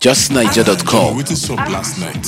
JustNiger.com. What is up last night?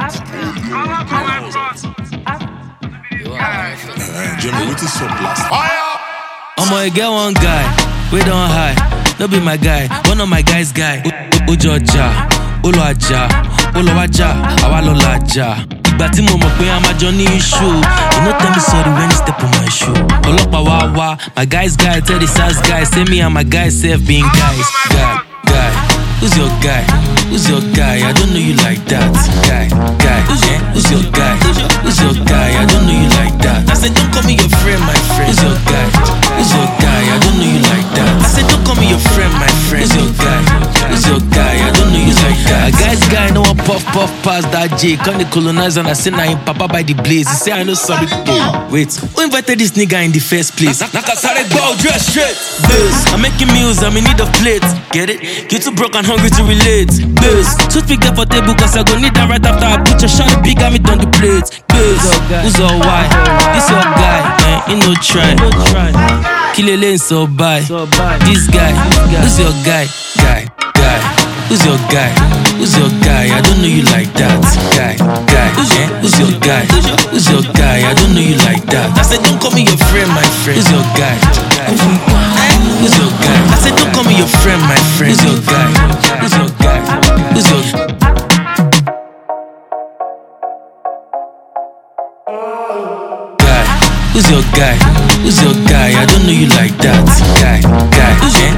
Jimmy, what is up last night? I'ma get one guy, we don't hide. No be my guy, one of my guys guy. Ujoja, Uluaja, Uluaja, Awalolaja. Ìgbà tí mo mọ̀ pé a máa jọ ní issue, you no tell me sorry when you step on my shoe. Ọlọ́pàá wá wá, my guys guy tell the SARS guy, say me and my guys self being guys. Guy, who's your guy? Who's your guy? I don't know you like that. Guy, who's your guy? Who's your guy? I don't know you like that. I said don't call me your friend, my friend. Who's your guy? Who's your guy? I don't know you like that. I said don't call me your friend, my friend. Who's your guy? Who's your guy? I don't know you like that. A guy's guy no one puff past that J. Come the colonizer and I say nah him papa by the blaze. He say I know sorry. Wait, who invited this nigga in the first place? Nakasare go dress straight. Biz, I'm making meals, I'm in need of plates. Get it? You too broke and hungry to relate. Biz, toothpick get for table cause I go need that right after I put your shot big got me on the plate. Biz, who's all white? This your guy, man, he no try. Kilele so bye. This guy, who's your guy? Who's your guy? Who's your guy? I don't know you like that. Guy, who's your guy? Who's your guy? I don't know you like that. I said don't call me your friend, my friend. Who's your guy? Who's your guy? I said don't call me your friend, my friend. Who's your guy? Who's your guy? Who's your guy? Who's your guy? Who's your guy? I don't know you like that. Guy,